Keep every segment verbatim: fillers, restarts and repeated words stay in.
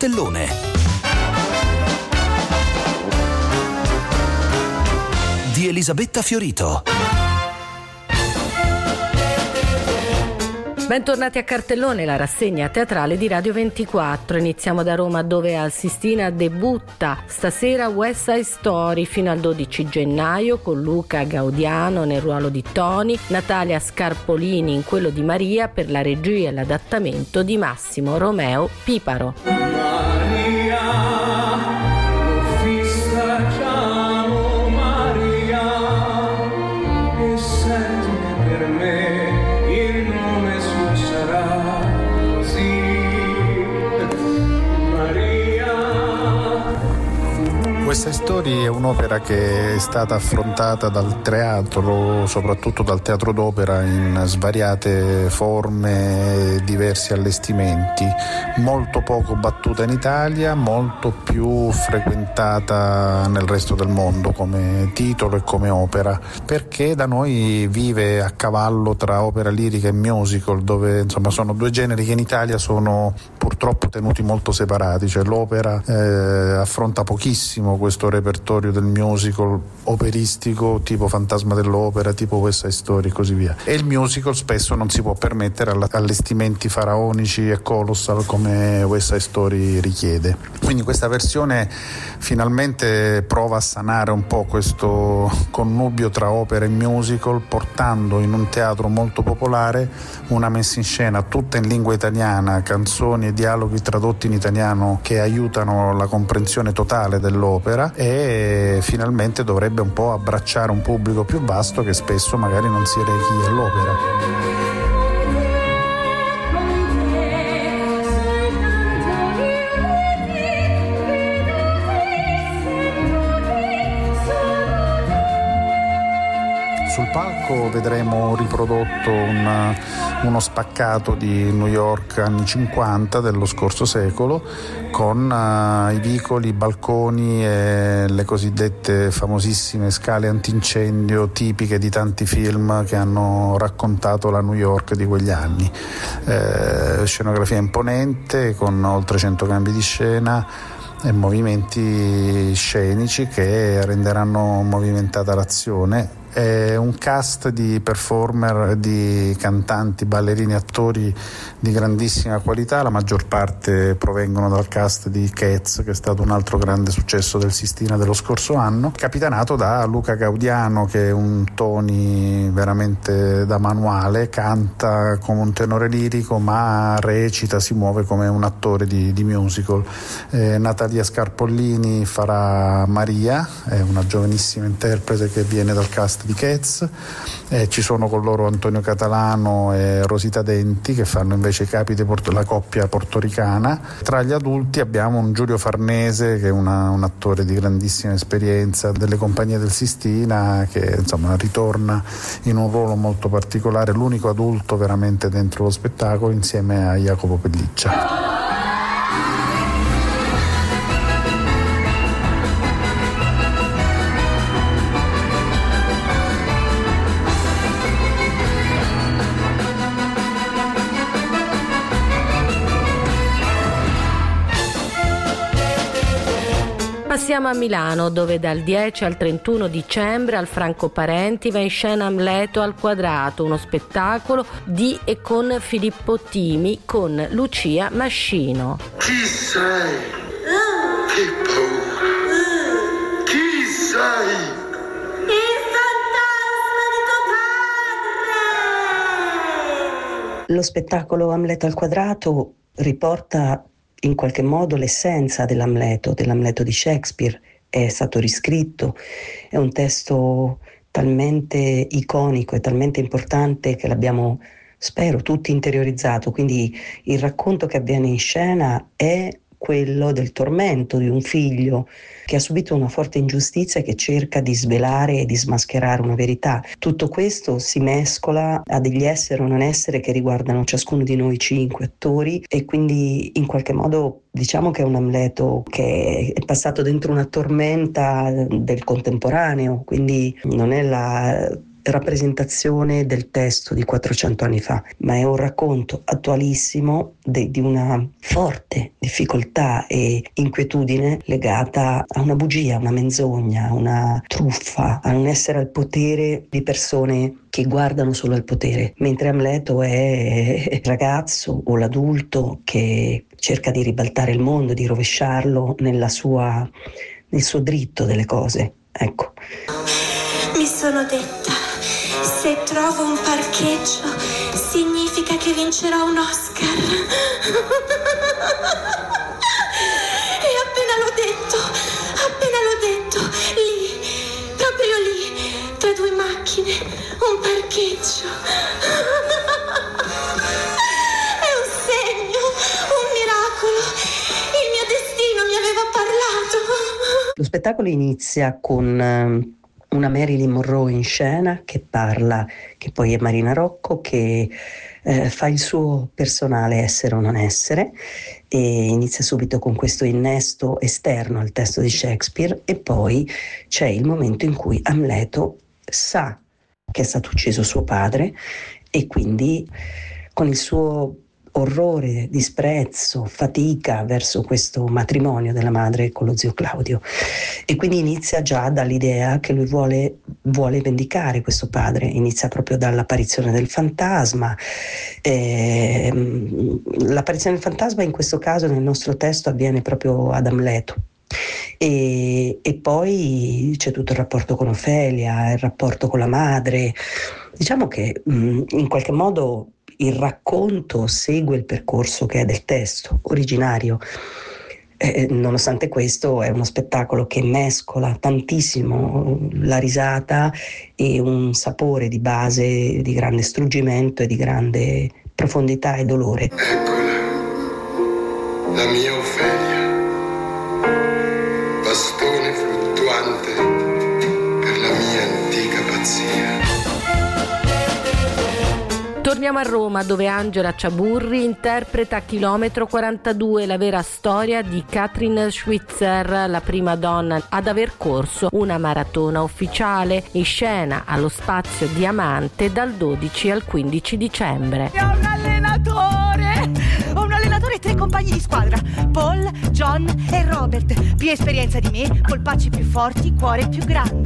cartellone. Di Elisabetta Fiorito. Bentornati a Cartellone, la rassegna teatrale di Radio ventiquattro. Iniziamo da Roma, dove al Sistina debutta stasera West Side Story fino al dodici gennaio, con Luca Gaudiano nel ruolo di Tony, Natalia Scarpolini in quello di Maria, per la regia e l'adattamento di Massimo Romeo Piparo. Maria, festeggiamo Maria, e senti per me il nome suo sarà così. Maria. West Side Story è un'opera che è stata affrontata dal teatro, soprattutto dal teatro d'opera, in svariate forme, diversi allestimenti, molto poco battuta in Italia, molto più frequentata nel resto del mondo come titolo e come opera, perché da noi vive a cavallo tra opera lirica e musical, dove insomma sono due generi che in Italia sono purtroppo tenuti molto separati, cioè l'opera eh, affronta pochissimo questo repertorio del musical operistico tipo Fantasma dell'Opera, tipo West Side Story e così via, e il musical spesso non si può permettere allestimenti faraonici e colossal come West Side Story richiede. Quindi questa versione finalmente prova a sanare un po' questo connubio tra opera e musical, portando in un teatro molto popolare una messa in scena tutta in lingua italiana, canzoni e dialoghi tradotti in italiano che aiutano la comprensione totale dell'opera, e finalmente dovrebbe un po' abbracciare un pubblico più vasto che spesso magari non si rechi all'opera. Sul palco vedremo riprodotto un, uno spaccato di New York anni cinquanta dello scorso secolo, con uh, i vicoli, i balconi e le cosiddette famosissime scale antincendio tipiche di tanti film che hanno raccontato la New York di quegli anni. Eh, scenografia imponente con oltre cento cambi di scena e movimenti scenici che renderanno movimentata l'azione. È un cast di performer, di cantanti, ballerini, attori di grandissima qualità, la maggior parte provengono dal cast di Cats, che è stato un altro grande successo del Sistina dello scorso anno, capitanato da Luca Gaudiano, che è un Tony veramente da manuale, canta come un tenore lirico ma recita, si muove come un attore di, di musical. eh, Natalia Scarpollini farà Maria, è una giovanissima interprete che viene dal cast di Cats. Eh, ci sono con loro Antonio Catalano e Rosita Denti, che fanno invece i capi di Porto, la coppia portoricana. Tra gli adulti abbiamo un Giulio Farnese, che è una, un attore di grandissima esperienza delle compagnie del Sistina, che insomma ritorna in un ruolo molto particolare, l'unico adulto veramente dentro lo spettacolo, insieme a Jacopo Pelliccia. Passiamo a Milano, dove dal dieci al trentuno dicembre al Franco Parenti va in scena Amleto al quadrato, uno spettacolo di e con Filippo Timi, con Lucia Mascino. Chi sei? Che paura! Chi sei? Il fantasma di tuo padre! Lo spettacolo Amleto al quadrato riporta in qualche modo l'essenza dell'Amleto, dell'Amleto di Shakespeare. È stato riscritto, è un testo talmente iconico e talmente importante che l'abbiamo, spero, tutti interiorizzato. Quindi il racconto che avviene in scena è quello del tormento di un figlio che ha subito una forte ingiustizia e che cerca di svelare e di smascherare una verità. Tutto questo si mescola a degli essere o non essere che riguardano ciascuno di noi cinque attori, e quindi in qualche modo diciamo che è un Amleto che è passato dentro una tormenta del contemporaneo, quindi non è la rappresentazione del testo di quattrocento anni fa, ma è un racconto attualissimo de, di una forte difficoltà e inquietudine legata a una bugia, una menzogna, a una truffa, a un essere al potere di persone che guardano solo al potere, mentre Amleto è il ragazzo o l'adulto che cerca di ribaltare il mondo, di rovesciarlo nella sua, nel suo dritto delle cose. Ecco. Mi sono detta, se trovo un parcheggio significa che vincerò un Oscar. E appena l'ho detto, appena l'ho detto, lì, proprio lì, tra due macchine, un parcheggio. È un segno, un miracolo. Il mio destino mi aveva parlato. Lo spettacolo inizia con una Marilyn Monroe in scena che parla, che poi è Marina Rocco, che eh, fa il suo personale essere o non essere, e inizia subito con questo innesto esterno al testo di Shakespeare, e poi c'è il momento in cui Amleto sa che è stato ucciso suo padre e quindi con il suo orrore, disprezzo, fatica verso questo matrimonio della madre con lo zio Claudio, e quindi inizia già dall'idea che lui vuole, vuole vendicare questo padre, inizia proprio dall'apparizione del fantasma. Eh, l'apparizione del fantasma in questo caso nel nostro testo avviene proprio ad Amleto. E, e poi c'è tutto il rapporto con Ofelia, il rapporto con la madre. Diciamo che mh, in qualche modo il racconto segue il percorso che è del testo originario. Eh, nonostante questo è uno spettacolo che mescola tantissimo la risata e un sapore di base di grande struggimento e di grande profondità e dolore. Eccola, la mia Ofelia, bastone fluttuante per la mia antica pazzia. Torniamo a Roma, dove Angela Ciaburri interpreta a Chilometro quarantadue la vera storia di Katrin Schwitzer, la prima donna ad aver corso una maratona ufficiale, in scena allo Spazio Diamante dal dodici al quindici dicembre. Ho un allenatore! Ho un allenatore e tre compagni di squadra, Paul, John e Robert. Più esperienza di me, polpacci più forti, cuore più grande.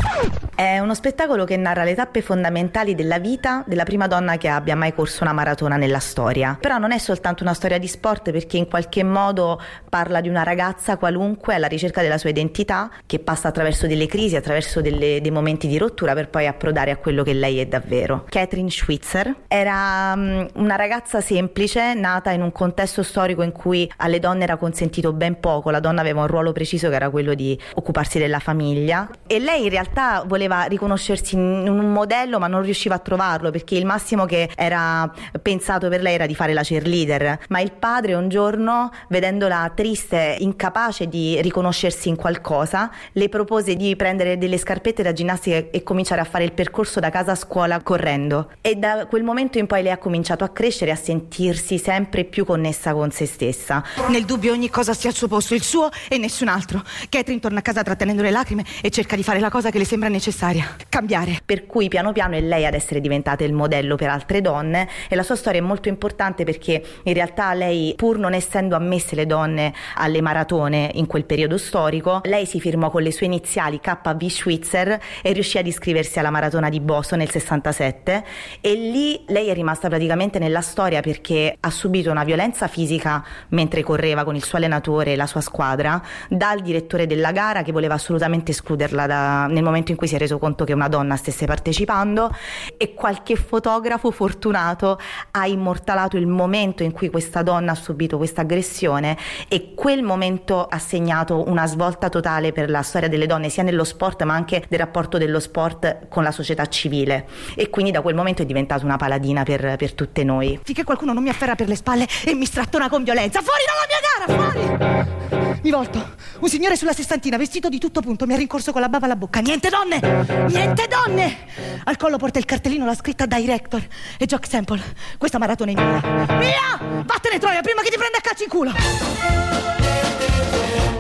È uno spettacolo che narra le tappe fondamentali della vita della prima donna che abbia mai corso una maratona nella storia. Però non è soltanto una storia di sport, perché in qualche modo parla di una ragazza qualunque alla ricerca della sua identità, che passa attraverso delle crisi, attraverso delle, dei momenti di rottura, per poi approdare a quello che lei è davvero. Katrin Schwitzer era um, una ragazza semplice, nata in un contesto storico in cui alle donne era consentito ben poco. La donna aveva un ruolo preciso che era quello di occuparsi della famiglia, e lei in realtà voleva riconoscersi in un modello ma non riusciva a trovarlo, perché il massimo che era pensato per lei era di fare la cheerleader. Ma il padre un giorno, vedendola triste, incapace di riconoscersi in qualcosa, le propose di prendere delle scarpette da ginnastica e cominciare a fare il percorso da casa a scuola correndo, e da quel momento in poi lei ha cominciato a crescere e a sentirsi sempre più connessa con se stessa. Nel dubbio ogni cosa sia al suo posto, il suo e nessun altro. Katrin torna a casa trattenendo le lacrime e cerca di fare la cosa che le sembra necessaria: cambiare. Per cui piano piano è lei ad essere diventata il modello per altre donne, e la sua storia è molto importante perché in realtà lei, pur non essendo ammesse le donne alle maratone in quel periodo storico, lei si firmò con le sue iniziali K V Schwitzer e riuscì ad iscriversi alla maratona di Boston nel sessantasette, e lì lei è rimasta praticamente nella storia perché ha subito una violenza fisica mentre correva con il suo allenatore e la sua squadra dal direttore della gara, che voleva assolutamente escluderla da, nel momento in cui si è reso conto che una donna stesse partecipando, e qualche fotografo fortunato ha immortalato il momento in cui questa donna ha subito questa aggressione, e quel momento ha segnato una svolta totale per la storia delle donne, sia nello sport ma anche del rapporto dello sport con la società civile, e quindi da quel momento è diventata una paladina per, per tutte noi. Finché qualcuno non mi afferra per le spalle e mi strattona con violenza, fuori dalla mia gara, fuori! Mi volto, un signore sulla sessantina vestito di tutto punto mi ha rincorso con la bava alla bocca. Niente donne, niente donne! Al collo porta il cartellino, la scritta Director e Jock Sample. Questa maratona è mia. Via! Vattene troia prima che ti prenda a calci in culo!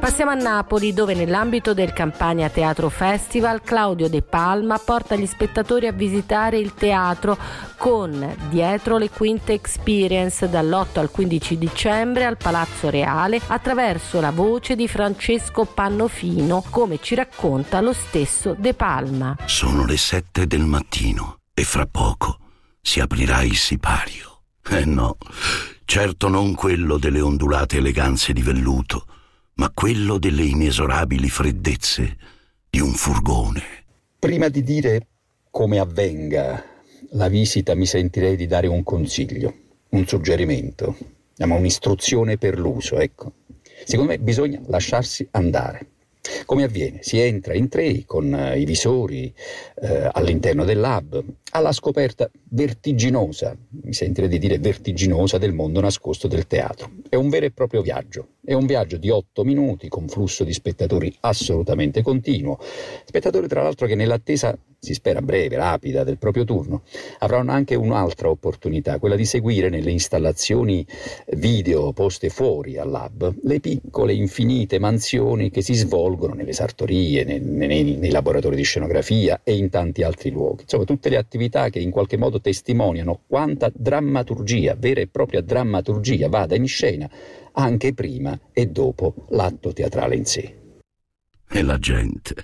Passiamo a Napoli, dove nell'ambito del Campania Teatro Festival Claudio De Palma porta gli spettatori a visitare il teatro con Dietro le Quinte Experience dall'otto al quindici dicembre al Palazzo Reale attraverso la voce di Francesco Pannofino, come ci racconta lo stesso De Palma. Sono le sette del mattino e fra poco si aprirà il sipario. Eh no, certo non quello delle ondulate eleganze di velluto, ma quello delle inesorabili freddezze di un furgone. Prima di dire come avvenga la visita, mi sentirei di dare un consiglio, un suggerimento, un'istruzione per l'uso, ecco. Secondo me bisogna lasciarsi andare. Come avviene? Si entra in tre con eh, i visori eh, all'interno del lab, alla scoperta vertiginosa, mi sentirei di dire vertiginosa, del mondo nascosto del teatro. È un vero e proprio viaggio, è un viaggio di otto minuti con flusso di spettatori assolutamente continuo, spettatori tra l'altro che nell'attesa, si spera breve, rapida, del proprio turno, avranno anche un'altra opportunità, quella di seguire nelle installazioni video poste fuori al lab le piccole infinite mansioni che si svolgono nelle sartorie, nei, nei, nei laboratori di scenografia e in tanti altri luoghi. Insomma, tutte le attività che in qualche modo testimoniano quanta drammaturgia, vera e propria drammaturgia, vada in scena anche prima e dopo l'atto teatrale in sé. E la gente,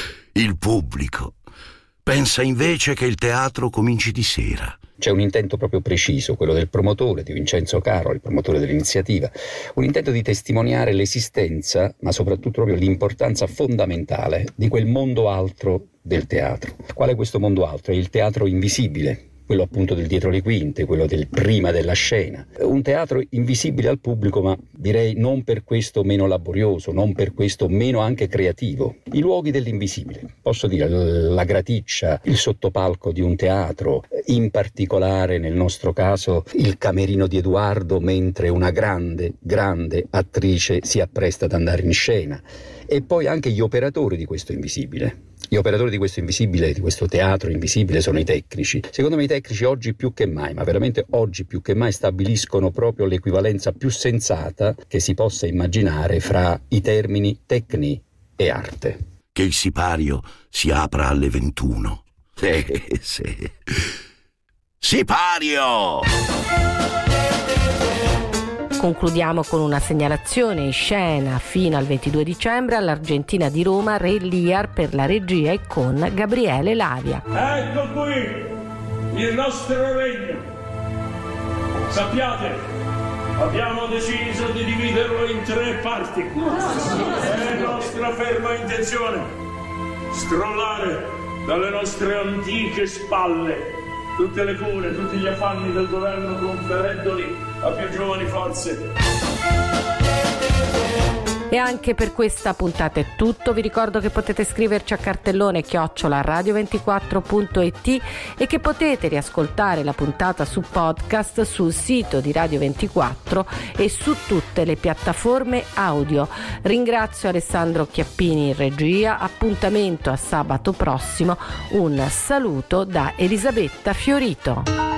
il pubblico, pensa invece che il teatro cominci di sera. C'è un intento proprio preciso, quello del promotore, di Vincenzo Caro, il promotore dell'iniziativa, un intento di testimoniare l'esistenza, ma soprattutto proprio l'importanza fondamentale di quel mondo altro del teatro. Qual è questo mondo altro? È il teatro invisibile, quello appunto del dietro le quinte, quello del prima della scena. Un teatro invisibile al pubblico, ma direi non per questo meno laborioso, non per questo meno anche creativo. I luoghi dell'invisibile, posso dire la graticcia, il sottopalco di un teatro, in particolare nel nostro caso il camerino di Edoardo mentre una grande, grande attrice si appresta ad andare in scena, e poi anche gli operatori di questo invisibile. Gli operatori di questo invisibile, di questo teatro invisibile, sono i tecnici. Secondo me i tecnici oggi più che mai, ma veramente oggi più che mai, stabiliscono proprio l'equivalenza più sensata che si possa immaginare fra i termini tecni e arte. Che il sipario si apra alle ventuno. Eh, sì. Sipario! Concludiamo con una segnalazione in scena fino al ventidue dicembre all'Argentina di Roma, Re Lear per la regia e con Gabriele Lavia. Ecco qui il nostro regno. Sappiate, abbiamo deciso di dividerlo in tre parti. È nostra ferma intenzione scrollare dalle nostre antiche spalle tutte le cure, tutti gli affanni del governo, conferendoli a più giovani forze. E anche per questa puntata è tutto. Vi ricordo che potete scriverci a cartellone chiocciola radio ventiquattro punto it e che potete riascoltare la puntata su podcast sul sito di Radio ventiquattro e su tutte le piattaforme audio. Ringrazio Alessandro Chiappini in regia. Appuntamento a sabato prossimo. Un saluto da Elisabetta Fiorito.